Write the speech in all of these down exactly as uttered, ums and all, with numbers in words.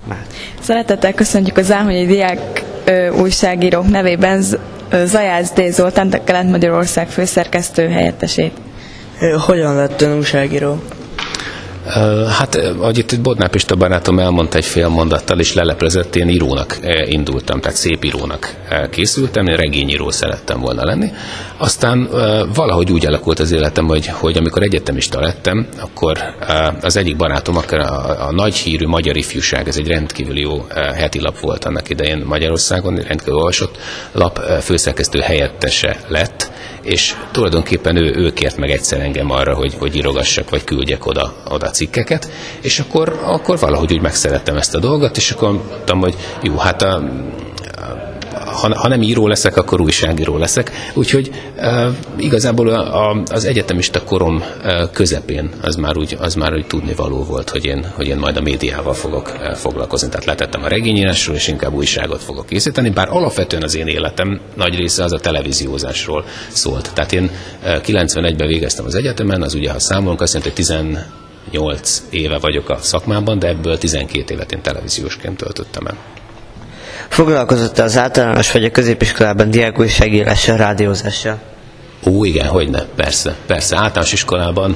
Szeretettel köszöntjük az Záhonyi Diák ö, újságírók nevében Z- Zajász D. Zoltánt, a Kelet-Magyarország főszerkesztő helyettesét. Hogyan lett ön újságíró? Hát, ahogy itt Bodnár Pista barátom elmondta egy fél mondattal, és leleplezett, én írónak indultam, tehát szép írónak készültem, én regényíró szerettem volna lenni. Aztán valahogy úgy alakult az életem, hogy, hogy amikor egyetemista lettem, akkor az egyik barátom, akkor a, a nagy hírű Magyar Ifjúság, ez egy rendkívül jó heti lap volt annak idején Magyarországon, rendkívül olvasott lap, főszerkesztő helyettese lett, és tulajdonképpen ő, ő kért meg egyszer engem arra, hogy, hogy írogassak, vagy küldjek oda, oda cikkeket, és akkor, akkor valahogy úgy megszerettem ezt a dolgot, és akkor mondtam, hogy jó, hát a, ha, ha nem író leszek, akkor újságíró leszek. Úgyhogy e, igazából a, a, az egyetemista korom e, közepén az már úgy, az már úgy tudnivaló volt, hogy én, hogy én majd a médiával fogok e, foglalkozni. Tehát letettem a regényírásról, és inkább újságot fogok készíteni, bár alapvetően az én életem nagy része az a televíziózásról szólt. Tehát én e, kilencvenegyben végeztem az egyetemen, az ugye, ha számolunk, azt jelenti, hogy tizennyolc éve vagyok a szakmában, de ebből tizenkét évet én televíziósként töltöttem el. Foglalkozott az általános vagy a középiskolában diákújságírással, rádiózással? Ó, igen, hogyne, persze. Persze, általános iskolában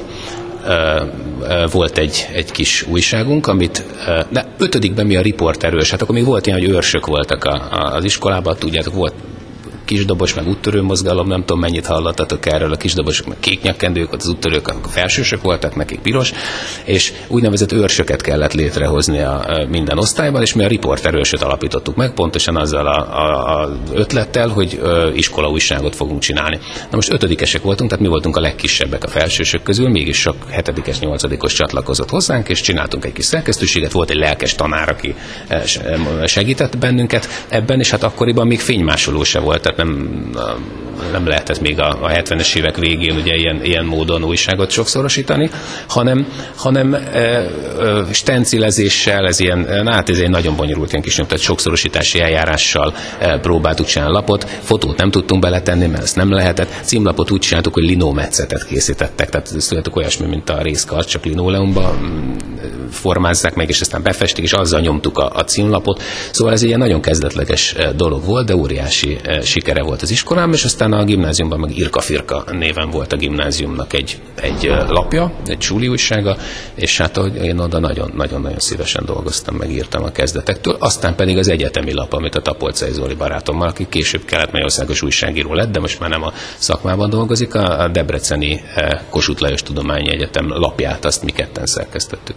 ö, ö, volt egy, egy kis újságunk, amit, ö, de ötödikben mi a riporterős, hát akkor még volt ilyen, hogy őrsök voltak a, a, az iskolában, tudjátok, volt kisdobos, meg úttörő mozgalom, nem tudom, mennyit hallottatok erről, a kisdobosok, meg kék nyakkendők, az úttörők, a felsősök voltak, nekik piros, és úgynevezett őrsöket kellett létrehozni a minden osztályban, és mi a riporterőrsöt alapítottuk meg, pontosan azzal a, a, a ötlettel, hogy iskola újságot fogunk csinálni. Na most ötödikesek voltunk, tehát mi voltunk a legkisebbek a felsősök közül, mégis sok hetedikes, nyolcadikos csatlakozott hozzánk, és csináltunk egy kis szerkesztőséget, volt egy lelkes tanár, aki segített bennünket ebben, és hát akkoriban még fénymásoló se volt, nem, nem lehetett még a, a hetvenes évek végén ugye ilyen, ilyen módon újságot sokszorosítani, hanem, hanem e, e, stencilezéssel, ez ilyen, na hát ez egy nagyon bonyolult ilyen kis, tehát sokszorosítási eljárással e, próbáltuk csinálni lapot, fotót nem tudtunk beletenni, mert ezt nem lehetett, címlapot úgy csináltuk, hogy linómetszetet készítettek, tehát ez tudjátok olyasmi, mint a részkart, csak linóleumba formázzák meg, és aztán befestik, és azzal nyomtuk a, a címlapot, szóval ez egy ilyen nagyon kezdetleges dolog volt, de óriási sikere volt az iskolám, és aztán a gimnáziumban meg Irka Firka néven volt a gimnáziumnak egy, egy lapja, egy súli újsága, és hát én oda nagyon-nagyon szívesen dolgoztam, meg írtam a kezdetektől. Aztán pedig az egyetemi lap, amit a Tapolcai Zoli barátommal, aki később Kelet-Magyarországos újságíró lett, de most már nem a szakmában dolgozik, a debreceni Kossuth Lajos Tudományi Egyetem lapját, azt mi ketten szerkesztettük.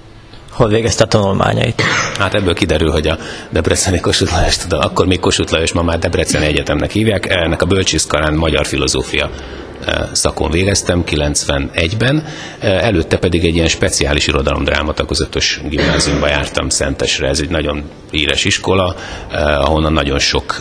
Hol végezte a tanulmányait? Hát ebből kiderül, hogy a debreceni Kossuth Lajos, tudom, akkor még Kossuth Lajos, ma már Debreceni Egyetemnek hívják, ennek a bölcsészkarán magyar filozófia szakon végeztem kilencvenegyben, előtte pedig egy ilyen speciális irodalomdráma tagozatos gimnáziumba jártam Szentesre, ez egy nagyon híres iskola, ahonnan nagyon sok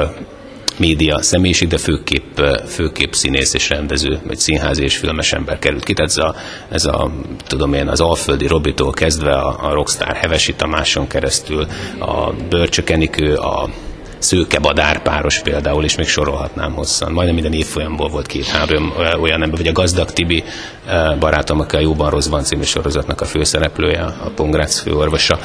média személyiség, de főképp, főképp színész és rendező, vagy színházi és filmes ember került ki. Tehát ez a, ez a tudom én, az Alföldi Robitól kezdve a, a rockstar Hevesi Tamáson keresztül, a Börcsök Enikő, a Szőke Badár páros például, és még sorolhatnám hosszan. Majdnem minden évfolyamból volt két-három olyan ember, vagy a Gazdag Tibi barátom, aki a Jóban Rosszban című sorozatnak a főszereplője, a Pongrác főorvosa.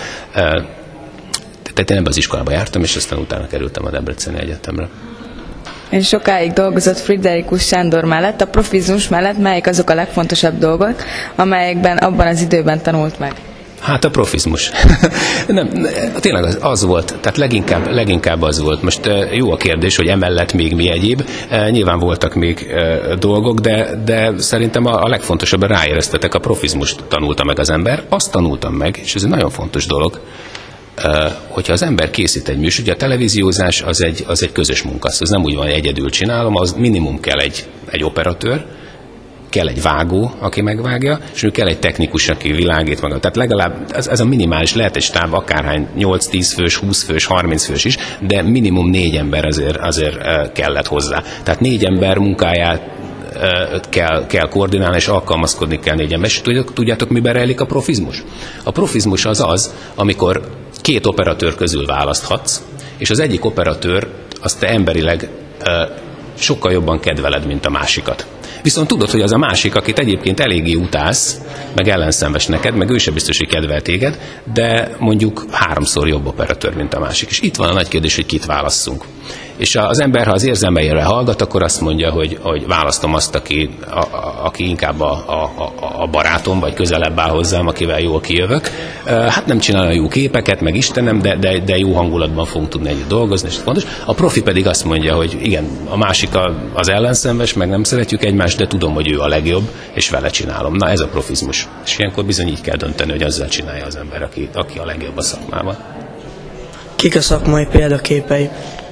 Tehát én ebben az iskolába jártam, és aztán utána kerültem a Debreceni Egyetemre. Ön sokáig dolgozott Friderikus Sándor mellett, a profizmus mellett melyik azok a legfontosabb dolgok, amelyekben abban az időben tanult meg? Hát a profizmus. Nem, tényleg az, az volt, tehát leginkább, leginkább az volt. Most jó a kérdés, hogy emellett még mi egyéb. Nyilván voltak még dolgok, de, de szerintem a, a legfontosabb, ráéreztetek, a profizmust tanulta meg az ember. Azt tanultam meg, és ez egy nagyon fontos dolog, hogyha az ember készít egy műsor, ugye a televíziózás az egy, az egy közös munka, az nem úgy van, hogy egyedül csinálom, az minimum kell egy, egy operatőr, kell egy vágó, aki megvágja, és ő kell egy technikus, aki világít maga. Tehát legalább ez, ez a minimális, lehet egy stáb akárhány nyolc-tíz fős, húsz fős, harminc fős is, de minimum négy ember azért, azért kellett hozzá. Tehát négy ember munkáját kell, kell koordinálni, és alkalmazkodni kell négy ember. És tudjátok, miben rejlik a profizmus? A profizmus az az, amikor két operatőr közül választhatsz, és az egyik operatőr azt te emberileg sokkal jobban kedveled, mint a másikat. Viszont tudod, hogy az a másik, akit egyébként eléggé utálsz, meg ellenszenves neked, meg ő sem biztos, hogy kedvel téged, de mondjuk háromszor jobb operatőr, mint a másik. És itt van a nagy kérdés, hogy kit válasszunk. És az ember, ha az érzelmeire hallgat, akkor azt mondja, hogy, hogy választom azt, aki, a, a, aki inkább a, a, a barátom, vagy közelebb áll hozzám, akivel jól kijövök. Hát nem csinál jó képeket, meg Istenem, de, de, de jó hangulatban fogunk tudni együtt dolgozni, és ez fontos. A profi pedig azt mondja, hogy igen, a másik az ellenszenves, meg nem szeretjük egymást, de tudom, hogy ő a legjobb, és vele csinálom. Na ez a profizmus. És ilyenkor bizony így kell dönteni, hogy azzal csinálja az ember, aki, aki a legjobb a szakmában. Kik a szakmai példaképei?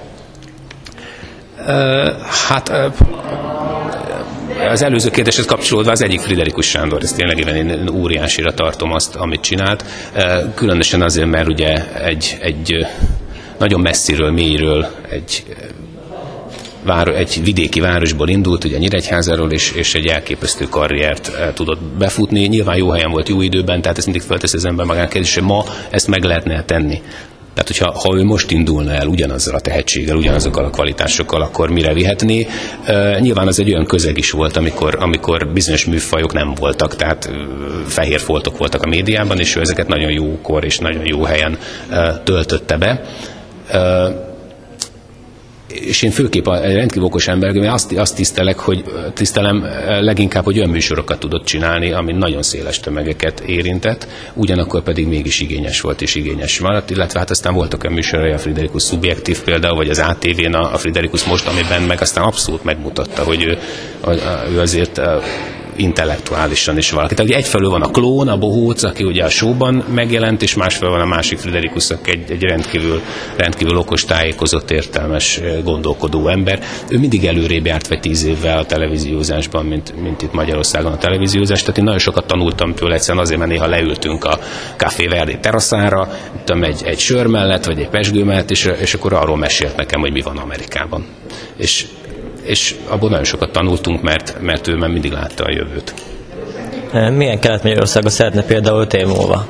Uh, hát uh, az előző kérdéshez kapcsolódva az egyik Friderikus Sándor, ezt tényleg én óriásira tartom azt, amit csinált. Uh, különösen azért, mert ugye egy, egy nagyon messziről, mélyről, egy, egy vidéki városból indult, ugye Nyíregyházáról, és, és egy elképesztő karriert uh, tudott befutni. Nyilván jó helyen volt, jó időben, tehát ezt mindig feltesz az ember magának kérdés, hogy ma ezt meg lehetne tenni. Tehát, hogyha ha ő most indulna el ugyanazzal a tehetséggel, ugyanazokkal a kvalitásokkal, akkor mire vihetné? Uh, nyilván az egy olyan közeg is volt, amikor, amikor bizonyos műfajok nem voltak, tehát uh, fehér foltok voltak a médiában, és ő ezeket nagyon jókor és nagyon jó helyen uh, töltötte be. Uh, és én főképp a rendkívül okos ember, mert azt, azt tisztelek, hogy tisztelem leginkább, hogy olyan műsorokat tudott csinálni, ami nagyon széles tömegeket érintett, ugyanakkor pedig mégis igényes volt és igényes maradt, illetve hát aztán voltak olyan műsorai, a Friderikus Szubjektív például, vagy az á té vén a, a Friderikus Most, amiben meg aztán abszolút megmutatta, hogy ő, ő azért intellektuálisan is valaki. Tehát egyfelől van a klón, a bohóc, aki ugye a showban megjelent, és másfelől van a másik Friderikus, aki egy, egy rendkívül, rendkívül okos, tájékozott, értelmes, gondolkodó ember. Ő mindig előrébb járt vagy tíz évvel a televíziózásban, mint, mint itt Magyarországon a televíziózás. Tehát én nagyon sokat tanultam tőle, egyszerűen azért, mert néha leültünk a Café Verdi teraszára, egy, egy sör mellett, vagy egy pezsgő mellett, és, és akkor arról mesélt nekem, hogy mi van Amerikában. És és abból nagyon sokat tanultunk, mert, mert ő már mindig látta a jövőt. Milyen Kelet-Magyarországot szeretne például öt év múlva?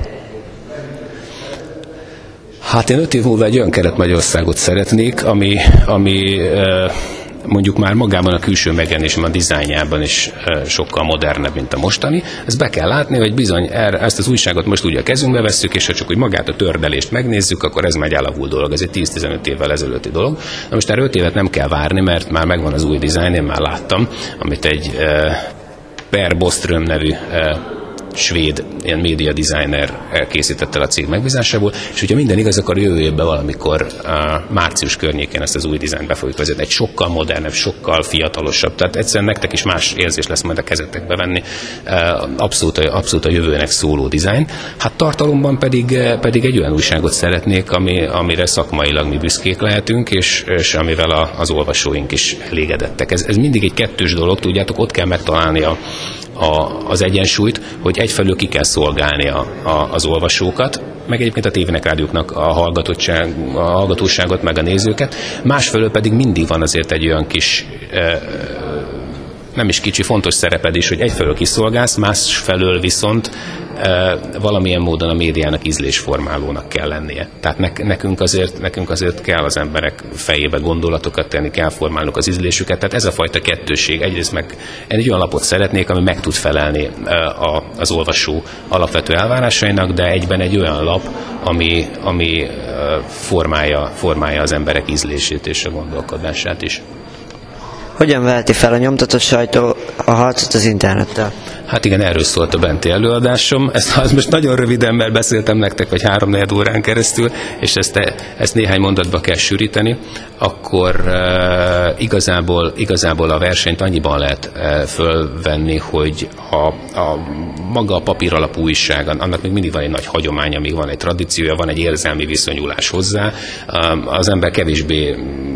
Hát én öt év múlva egy olyan Kelet-Magyarországot szeretnék, ami, ami mondjuk már magában a külső megjelenésben, a dizájnjában is sokkal modernebb, mint a mostani. Ezt be kell látni, hogy bizony ezt az újságot most ugye a kezünkbe vesszük, és ha csak úgy magát a tördelést megnézzük, akkor ez már egy elavult dolog, ez egy tíz-tizenöt évvel ezelőtti dolog. Na most erre öt évet nem kell várni, mert már megvan az új dizájn, én már láttam, amit egy Per Boström nevű svéd ilyen média designer készítette el a cég megbízásából, és hogyha minden igaz, akkor jövő évben valamikor uh, március környékén ezt az új dizájnt be fogjuk vezetni. Egy sokkal modernebb, sokkal fiatalosabb, tehát egyszerűen nektek is más érzés lesz majd a kezetekbe venni. Uh, abszolút, abszolút a jövőnek szóló dizájn. Hát tartalomban pedig, pedig egy olyan újságot szeretnék, ami, amire szakmailag mi büszkék lehetünk, és, és amivel a, az olvasóink is elégedettek. Ez, ez mindig egy kettős dolog, tudjátok, ott kell megtalálni a A, az egyensúlyt, hogy egyfelől ki kell szolgálni a, a, az olvasókat, meg egyébként a tévének, rádióknak a, hallgatottság, a hallgatóságot, meg a nézőket, másfelől pedig mindig van azért egy olyan kis, e, nem is kicsi, fontos szereped is, hogy egyfelől kiszolgálsz, másfelől viszont e, valamilyen módon a médiának ízlésformálónak kell lennie. Tehát ne, nekünk, azért, nekünk azért kell az emberek fejébe gondolatokat tenni, kell formálnunk az ízlésüket. Tehát ez a fajta kettősség. Egyrészt meg egy olyan lapot szeretnék, ami meg tud felelni e, a, az olvasó alapvető elvárásainak, de egyben egy olyan lap, ami, ami e, formálja, formálja az emberek ízlését és a gondolkodását is. Hogyan veheti fel a nyomtatott sajtó a harcot az internettel? Hát igen, erről szólt a benti előadásom. Ezt az most nagyon röviden, mert beszéltem nektek, vagy három-négy órán keresztül, és ezt, ezt néhány mondatba kell sűríteni, akkor uh, igazából, igazából a versenyt annyiban lehet uh, fölvenni, hogy a, a maga a papír alapú újság, annak még mindig van egy nagy hagyománya, még van egy tradíciója, van egy érzelmi viszonyulás hozzá. Uh, az ember kevésbé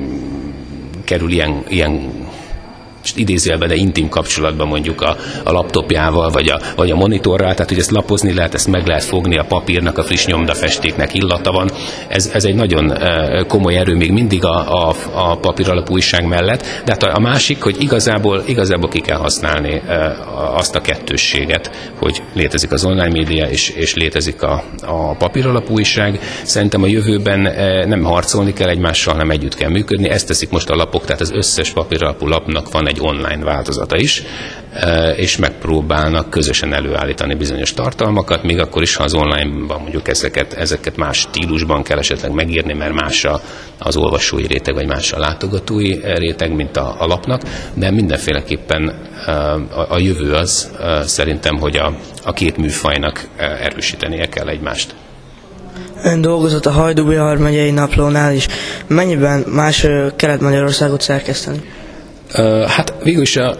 kerül ilyen, ilyen idézőjelben, de intim kapcsolatban mondjuk a, a laptopjával, vagy a, vagy a monitorral, tehát hogy ezt lapozni lehet, ezt meg lehet fogni, a papírnak, a friss nyomdafestéknek illata van. Ez, ez egy nagyon komoly erő még mindig a, a, a papír alapú újság mellett, de hát a másik, hogy igazából, igazából ki kell használni azt a kettősséget, hogy létezik az online média, és, és létezik a, a papír alapú újság. Szerintem a jövőben nem harcolni kell egymással, hanem együtt kell működni. Ezt teszik most a lapok, tehát az összes papír alapú lapnak van egy egy online változata is, és megpróbálnak közösen előállítani bizonyos tartalmakat, még akkor is, ha az online-ban mondjuk ezeket, ezeket más stílusban kell esetleg megírni, mert más a, az olvasói réteg, vagy más a látogatói réteg, mint a, a lapnak, de mindenféleképpen a, a jövő az szerintem, hogy a, a két műfajnak erősítenie kell egymást. Ön dolgozott a Hajdú-Bihar megyei naplónál is. Mennyiben más ö, Kelet-Magyarországot szerkeszteni? Hát végül is a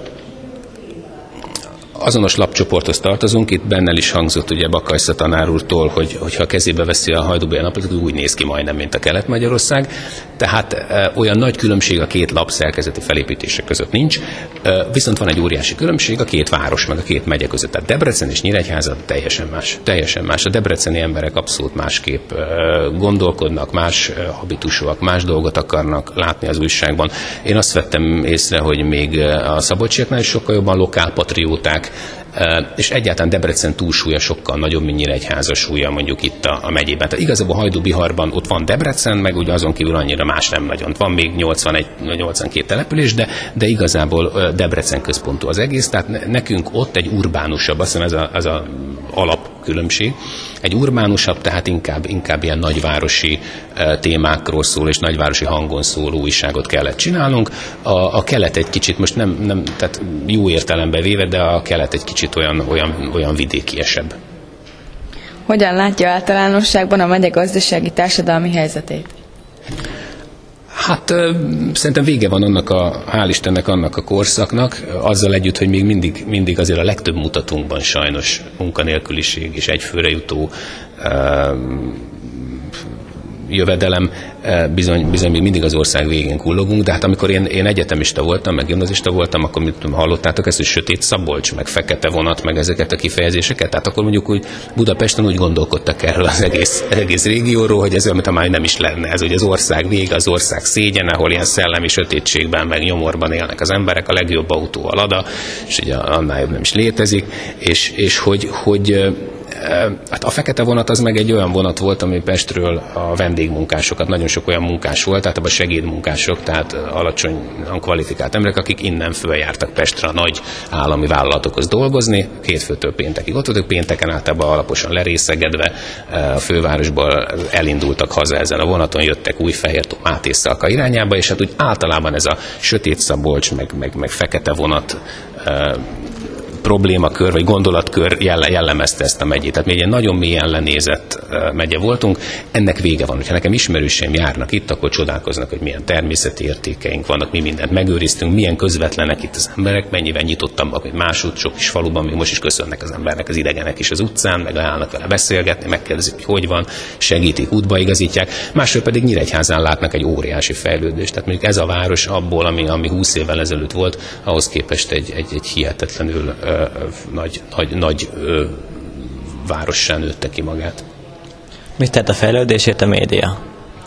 azonos lapcsoporthoz tartozunk, itt benne is hangzott ugye Bakajsza tanár úrtól, hogy, hogyha a kezébe veszi a Hajdú-Bihar naplót, úgy néz ki majdnem, mint a Kelet-Magyarország. Tehát e, olyan nagy különbség a két lap szerkezeti felépítések között nincs, e, viszont van egy óriási különbség a két város, meg a két megye között. Tehát Debrecen és Nyíregyháza teljesen más. Teljesen más. A debreceni emberek abszolút másképp e, gondolkodnak, más e, habitusúak, más dolgot akarnak látni az újságban. Én azt vettem észre, hogy még a szabolcsiaknál is sokkal jobban lokálpatrióták, és egyáltalán Debrecen túlsúlya sokkal nagyobb, mint Nyíregyháza súlya mondjuk itt a, a megyében. Tehát igazából Hajdú-Biharban ott van Debrecen, meg ugye azon kívül annyira más nem nagyon. Van még nyolcvanegy nyolcvankét település, de, de igazából Debrecen központú az egész, tehát nekünk ott egy urbánusabb, azt hiszem ez a, ez a alapkülönbség. Egy urbánusabb, tehát inkább, inkább ilyen nagyvárosi témákról szól, és nagyvárosi hangon szóló újságot kellett csinálnunk. A, a kelet egy kicsit, most nem, nem, tehát jó értelemben véve, de a kelet egy kicsit olyan, olyan, olyan vidékiesebb. Hogyan látja általánosságban a megye gazdasági társadalmi helyzetét? Hát szerintem vége van annak a, hál' Istennek annak a korszaknak, azzal együtt, hogy még mindig, mindig azért a legtöbb mutatónkban sajnos munkanélküliség és egyfőre jutó jövedelem, bizony, bizony még mindig az ország végén kullogunk, de hát amikor én, én egyetemista voltam, meg gimnazista voltam, akkor mit tudom, hallottátok ezt, hogy sötét Szabolcs, meg fekete vonat, meg ezeket a kifejezéseket, tehát akkor mondjuk úgy Budapesten úgy gondolkodtak erről az egész, az egész régióról, hogy ez olyan, mint már nem is lenne, ez ugye az ország vége, az ország szégyene, ahol ilyen szellemi sötétségben, meg nyomorban élnek az emberek, a legjobb autó a Lada, és ugye annál jobb nem is létezik, és, és hogy, hogy hát a fekete vonat az meg egy olyan vonat volt, ami Pestről a vendégmunkásokat, nagyon sok olyan munkás volt, tehát a segédmunkások, tehát alacsonyan kvalifikált emberek, akik innen följártak Pestre a nagy állami vállalatokhoz dolgozni, hétfőtől péntekig ott voltak, pénteken általában alaposan lerészegedve a fővárosból elindultak haza ezen a vonaton, jöttek Újfehértől Máté Szalka irányába, és hát úgy általában ez a sötét Szabolcs, meg, meg, meg fekete vonat problémakör, vagy gondolatkör jellemezte ezt a megyét. Tehát mi egy nagyon mélyen lenézett megye voltunk. Ennek vége van. Hogyha nekem ismerőseim járnak itt, akkor csodálkoznak, hogy milyen természeti értékeink vannak, mi mindent megőriztünk, milyen közvetlenek itt az emberek, mennyivel nyitottabbak, mint másút, sok is faluban, még most is köszönnek az embernek, az idegenek is az utcán, meg leállnak vele beszélgetni, megkérdezik, hogy hogy van, segítik, útba igazítják. Másról pedig Nyíregyházán látnak egy óriási fejlődést. Tehát mondjuk ez a város abból, ami, ami húsz évvel ezelőtt volt, ahhoz képest egy, egy, egy hihetetlenül nagy, nagy, nagy ö, várossá nőtte ki magát. Mit tett a fejlődésért a média?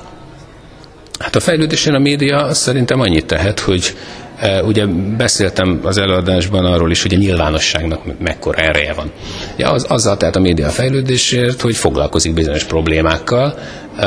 Hát a fejlődésén a média szerintem annyit tehet, hogy e, ugye beszéltem az előadásban arról is, hogy a nyilvánosságnak mekkora ereje van. Ja, az, azzal tehet a média a fejlődésért, hogy foglalkozik bizonyos problémákkal. E,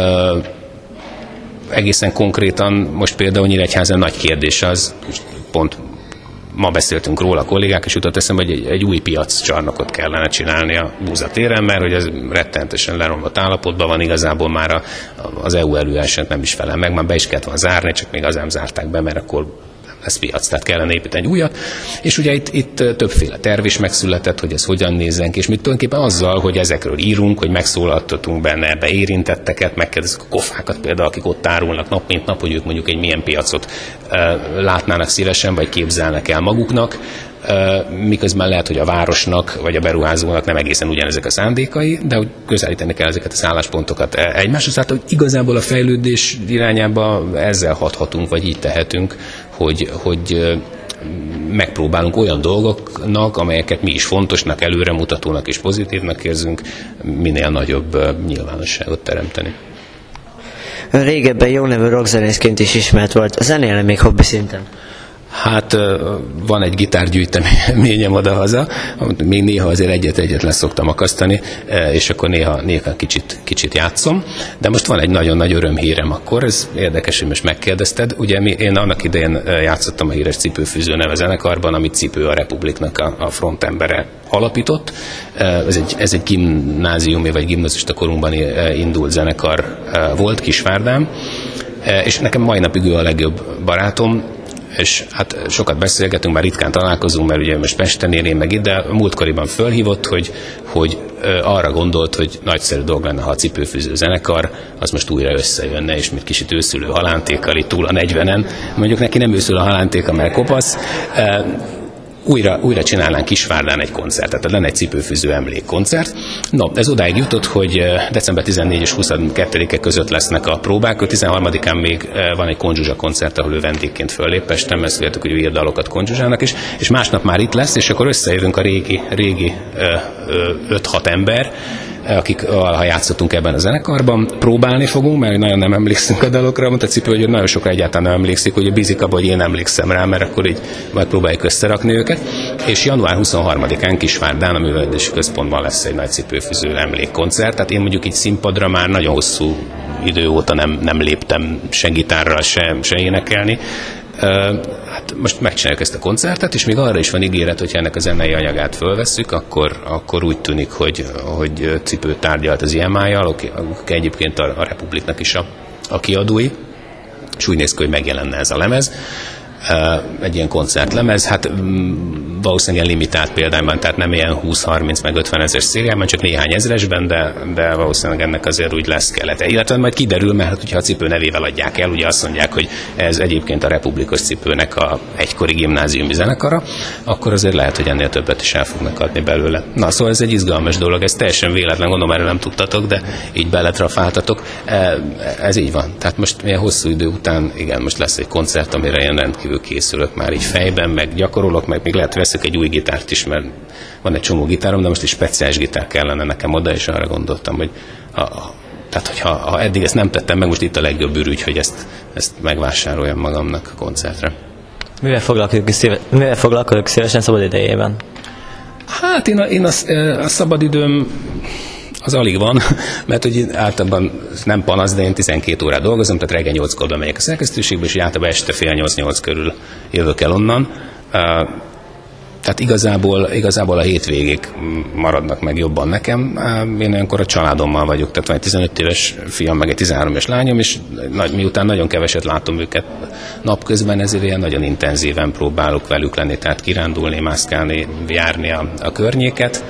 egészen konkrétan most például Nyíregyházán nagy kérdés az, pont ma beszéltünk róla a kollégák, és jutott eszembe, hogy egy, egy új piaccsarnokot kellene csinálni a Búza téren, mert hogy ez rettenetesen leromlott állapotban van, igazából már a, az é u előírását nem is felel meg, már be is kellett volna zárni, csak még az nem zárták be, mert akkor nem lesz piac, tehát kellene építeni egy újat. És ugye itt, itt többféle terv is megszületett, hogy ez hogyan nézzen ki, és mi tulajdonképpen azzal, hogy ezekről írunk, hogy megszólaltatunk benne ebbe érintetteket, megkérdezzük a kofákat például, akik ott árulnak nap mint nap, hogy ők mondjuk egy milyen piacot látnának szívesen, vagy képzelnek el maguknak, miközben lehet, hogy a városnak, vagy a beruházónak nem egészen ugyanezek a szándékai, de hogy közelíteni kell ezeket az álláspontokat egymáshoz. Tehát, hogy igazából a fejlődés irányába ezzel hathatunk, vagy így tehetünk, hogy, hogy megpróbálunk olyan dolgoknak, amelyeket mi is fontosnak, előremutatónak és pozitívnak érzünk, minél nagyobb nyilvánosságot teremteni. Régebben jó nevű rockzenészként is ismert volt. Zenélne még hobbi szinten? Hát van egy gitárgyűjteményem oda-haza, még néha azért egyet-egyet le szoktam akasztani, és akkor néha, néha kicsit, kicsit játszom. De most van egy nagyon-nagy örömhírem akkor, ez érdekes, hogy most megkérdezted. Ugye mi, én annak idején játszottam a híres Cipőfűző neve zenekarban, amit Cipő a Republiknak a, a frontembere alapított. Ez egy, ez egy gimnáziumi vagy gimnazista korunkban indult zenekar volt Kisvárdán, és nekem mai napig ő a legjobb barátom, és hát sokat beszélgetünk, már ritkán találkozunk, mert ugye most Pesten él, én meg itt, de múltkoriban fölhívott, hogy, hogy arra gondolt, hogy nagyszerű dolog lenne, ha a Cipőfűző zenekar az most újra összejönne, és mit kicsit őszülő halántékkal itt túl a negyvenen. Mondjuk neki nem őszül a halántéka, mert kopasz. Újra, újra csinálnánk Kisvárdán egy koncertet, tehát lenne egy Cipőfűző emlékkoncert. No, ez odáig jutott, hogy december tizennégyedike és huszonkettedike között lesznek a próbák, tizenharmadikán még van egy Konzsuzsa koncert, ahol ő vendégként föllép Pesten, mert tudjátok, hogy ő ír dalokat Konzsuzsának is, és másnap már itt lesz, és akkor összejövünk a régi, régi öt-hat ember, akik ha játszottunk ebben a zenekarban, próbálni fogunk, mert nagyon nem emlékszünk a dalokra, mondta Cipő, hogy nagyon sokra egyáltalán nem emlékszik, hogy bízik abban, hogy én emlékszem rá, mert akkor így majd próbáljuk összerakni őket. És január huszonharmadikán Kisvárdán a Művelődési Központban lesz egy nagy Cipőfűző emlékkoncert, tehát én mondjuk így színpadra már nagyon hosszú idő óta nem, nem léptem se gitárral, se, se énekelni. Uh, hát most megcsináljuk ezt a koncertet, és még arra is van ígéret, hogyha ennek a zenei anyagát fölvesszük, akkor, akkor úgy tűnik, hogy, hogy Cipő tárgyalt az i em i-jal, akik egyébként a, a Republiknak is a, a kiadói, és úgy néz ki, hogy megjelenne ez a lemez. Egy ilyen koncertlemez, hát valószínűleg limitált példányban, tehát nem ilyen húsz-harminc meg ötven ezer szériában, csak néhány ezresben, de, de valószínűleg ennek azért úgy lesz kelete. Illetve majd kiderül, mert hogyha a Cipő nevével adják el, ugye azt mondják, hogy ez egyébként a Republikus Cipőnek a egykori gimnáziumi zenekara, akkor azért lehet, hogy ennél többet is el fognak adni belőle. Na, szóval ez egy izgalmas dolog, ez teljesen véletlen, gondolom, erről nem tudtatok, de így beletrafáltatok. Ez így van. Tehát most ilyen hosszú idő után, igen, most lesz egy koncert, amire én rendkívül készülök már így fejben, meg gyakorolok, meg még lehet veszek egy új gitárt is, mert van egy csomó gitárom, de most egy speciális gitár kellene nekem oda, és arra gondoltam, hogy a, a, tehát, hogyha ha eddig ezt nem tettem meg, most itt a legjobb ürügy, hogy ezt, ezt megvásároljam magamnak a koncertre. Mivel foglalkozik, szíve, mivel foglalkozik szívesen szabad idejében? Hát én a, én a, a szabadidőm az alig van, mert hogy általában nem panasz, de én tizenkét órát dolgozom, tehát reggel nyolckor bemegyek a szerkesztőségbe, és általában este fél nyolc-nyolc körül jövök el onnan. Tehát igazából, igazából a hétvégék maradnak meg jobban nekem. Én olyankor a családommal vagyok, tehát van egy tizenöt éves fiam, meg egy tizenhárom éves lányom, és miután nagyon keveset látom őket napközben, ezért ilyen nagyon intenzíven próbálok velük lenni, tehát kirándulni, mászkálni, járni a, a környéket.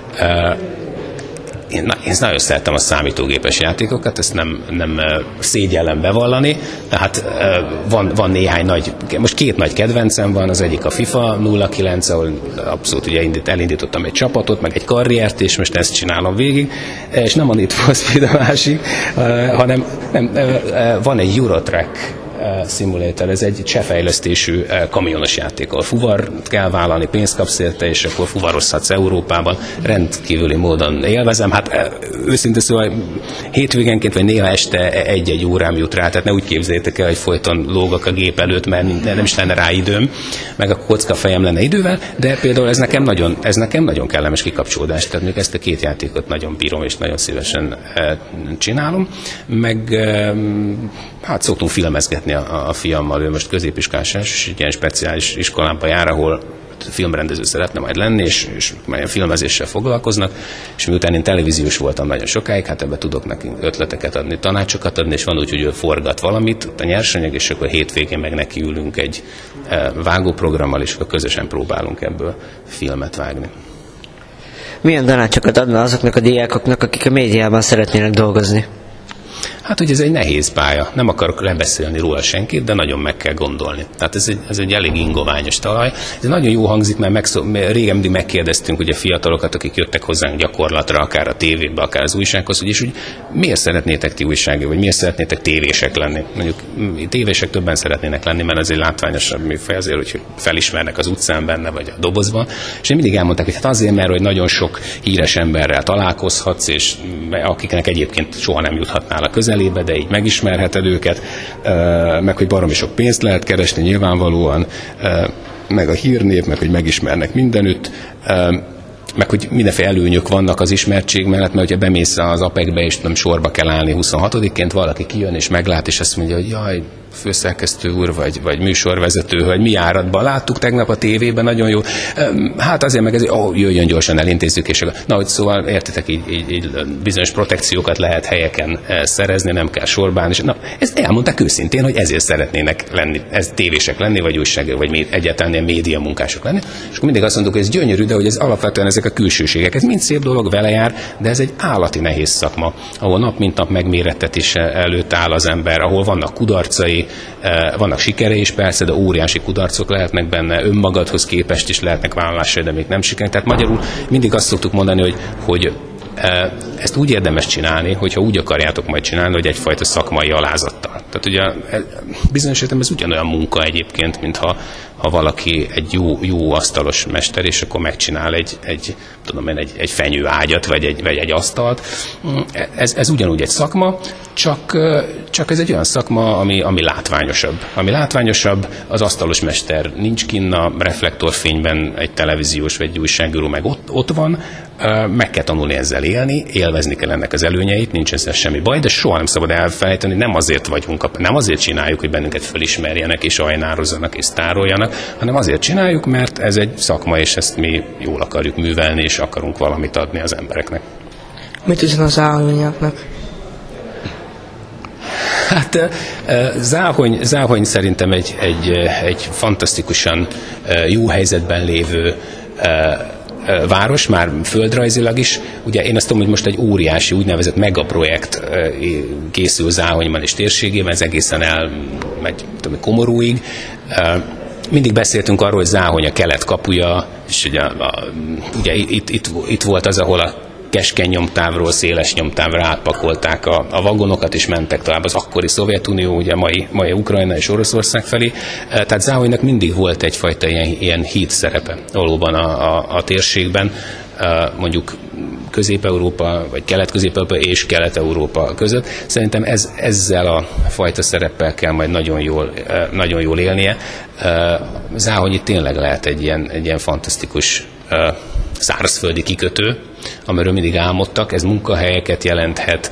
Én, na, én nagyon szeretem a számítógépes játékokat, ezt nem, nem szégyellem bevallani, tehát van, van néhány nagy, most két nagy kedvencem van, az egyik a FIFA nulla kilenc, ahol abszolút ugye elindítottam egy csapatot, meg egy karriert, és most ezt csinálom végig, és nem a Need for Speed a másik, hanem nem, van egy Eurotrack Simulator, ez egy cseh fejlesztésű kamionos játék, ahol fuvart kell vállalni, pénzt kapsz érte, és akkor fuvarozhatsz Európában. Rendkívüli módon élvezem. Hát őszintén szóval hétvégenként, vagy néha este egy-egy órám jut rá, tehát ne úgy képzeljétek el, hogy folyton lógok a gép előtt, mert nem is lenne rá időm, meg a kocka fejem lenne idővel, de például ez nekem nagyon, ez nekem nagyon kellemes kikapcsolódás, tehát még ezt a két játékot nagyon bírom, és nagyon szívesen csinálom. Meg hát szoktunk filmezgetni a, a fiammal, ő most középiskolás, és egy ilyen speciális iskolába jár, ahol filmrendező szeretne majd lenni, és, és majd filmezéssel foglalkoznak, és miután én televíziós voltam nagyon sokáig, hát ebbe tudok neki ötleteket adni, tanácsokat adni, és van úgy, hogy ő forgat valamit, a nyersanyag, és akkor hétvégén meg neki ülünk egy vágóprogrammal, és akkor közösen próbálunk ebből filmet vágni. Milyen tanácsokat adna azoknak a diákoknak, akik a médiában szeretnének dolgozni? Hát, hogy ez egy nehéz pálya. Nem akarok lebeszélni róla senkit, de nagyon meg kell gondolni. Tehát ez egy, ez egy elég ingoványos talaj. Ez nagyon jó hangzik, mert, megszó, mert régen mindig megkérdeztünk ugye fiatalokat, akik jöttek hozzánk gyakorlatra, akár a tévébe, akár az újsághoz, hogy, és úgy miért szeretnétek ti újságíró, vagy miért szeretnétek tévések lenni? Mondjuk tévések többen szeretnének lenni, mert ez egy látványosabb műfaj azért, hogy felismernek az utcán benne, vagy a dobozban. És én mindig elmondták, hogy hát azért, mert hogy nagyon sok híres emberrel találkozhatsz, és akiknek egyébként soha nem juthatnál a közel, elébe, de így megismerheted őket, meg hogy baromi sok pénzt lehet keresni nyilvánvalóan, meg a hírnév, meg hogy megismernek mindenütt, meg hogy mindenféle előnyök vannak az ismertség mellett, mert hogyha bemész az apekbe, és nem sorba kell állni huszonhatodikként, valaki kijön és meglát, és azt mondja, hogy jaj, főszerkesztő úr, vagy, vagy műsorvezető, hogy mi áradban láttuk tegnap a tévében, nagyon jó. Hát azért meg ezért, ó, jöjjön gyorsan, elintézzük, és na, hogy szóval értitek, így, így, így bizonyos protekciókat lehet helyeken szerezni, nem kell sorbán, és na, ezt elmondták őszintén, hogy ezért szeretnének lenni, ez tévések lenni, vagy újságírók, vagy egyáltalán ilyen média munkások lenni, és akkor mindig azt mondjuk, hogy ez gyönyörű, de hogy ez alapvetően ezek a külsőségek, ez mind szép dolog, vele jár, de ez egy állati nehéz szakma, ahol nap mint nap megmérettetés előtt áll az ember, ahol vannak kudarcai, vannak sikerei is persze, de óriási kudarcok lehetnek benne, önmagadhoz képest is lehetnek vállalásai, de még nem sikerek. Tehát magyarul mindig azt szoktuk mondani, hogy, hogy ezt úgy érdemes csinálni, hogyha úgy akarjátok majd csinálni, hogy egyfajta szakmai alázattal. Tehát ugye bizonyos értelemben ez ugyanolyan munka egyébként, mintha ha valaki egy jó, jó asztalos mester, és akkor megcsinál egy, egy, tudom én, egy, egy fenyőágyat, vagy egy, vagy egy asztalt. Ez, ez ugyanúgy egy szakma, csak, csak ez egy olyan szakma, ami, ami látványosabb. Ami látványosabb, az asztalos mester nincs kinn a reflektorfényben, egy televíziós vagy egy újságíró meg ott, ott van, meg kell tanulni ezzel élni, élvezni kell ennek az előnyeit, nincs ezzel semmi baj, de soha nem szabad elfelejteni, nem azért vagyunk, nem azért csináljuk, hogy bennünket felismerjenek, és ajnározzanak, és sztároljanak, hanem azért csináljuk, mert ez egy szakma, és ezt mi jól akarjuk művelni, és akarunk valamit adni az embereknek. Mit üzen az záhonyaknak? Hát Záhony, Záhony szerintem egy, egy, egy fantasztikusan jó helyzetben lévő város, már földrajzilag is. Ugye én azt tudom, hogy most egy óriási úgynevezett megaprojekt készül Záhonyban és térségében, ez egészen elmegy tudom, Komorúig. Mindig beszéltünk arról, hogy Záhony a kelet kapuja, és ugye, a, ugye itt, itt, itt volt az, ahol a keskeny nyomtávról széles nyomtávra átpakolták a, a vagonokat, és mentek tovább az akkori Szovjetunió, ugye mai, mai Ukrajna és Oroszország felé. Tehát Záhonynak mindig volt egyfajta ilyen, ilyen híd szerepe valóban a, a, a térségben, mondjuk Közép-Európa, vagy Kelet-Közép-Európa és Kelet-Európa között. Szerintem ez, ezzel a fajta szereppel kell majd nagyon jól, nagyon jól élnie. Záhony itt tényleg lehet egy ilyen, egy ilyen fantasztikus szárazföldi kikötő, amiről mindig álmodtak, ez munkahelyeket jelenthet,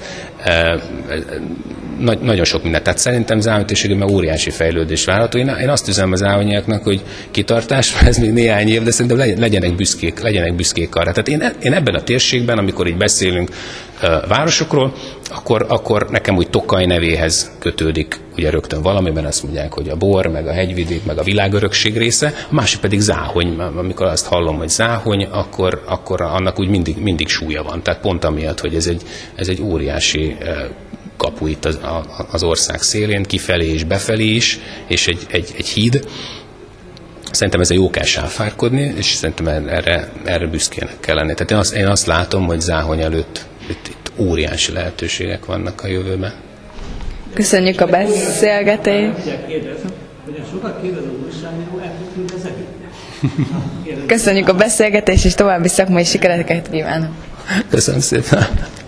Nagy, nagyon sok mindent. Tehát szerintem Záhony térségében óriási fejlődés várható. Én, én azt üzenem az záhonyiaknak, hogy kitartás, ez még néhány év, de szerintem legyenek büszkék, legyenek büszkék arra. Tehát én, én ebben a térségben, amikor így beszélünk uh, városokról, akkor, akkor nekem úgy Tokaj nevéhez kötődik ugye rögtön valamiben, azt mondják, hogy a bor, meg a hegyvidék, meg a világörökség része, a másik pedig Záhony. Amikor azt hallom, hogy Záhony, akkor, akkor annak úgy mindig, mindig súlya van. Tehát pont amiatt, hogy ez egy, ez egy óriási uh, kapu itt az, az ország szélén, kifelé és befelé is, és egy, egy, egy híd. Szerintem ez a jó kell sáfárkodni, és szerintem erre, erre büszkének kell lenni. Tehát én azt, én azt látom, hogy Záhony előtt itt, itt óriási lehetőségek vannak a jövőben. Köszönjük a beszélgetést. Köszönjük a beszélgetést, és további szakmai sikereket kívánok. Köszönöm szépen.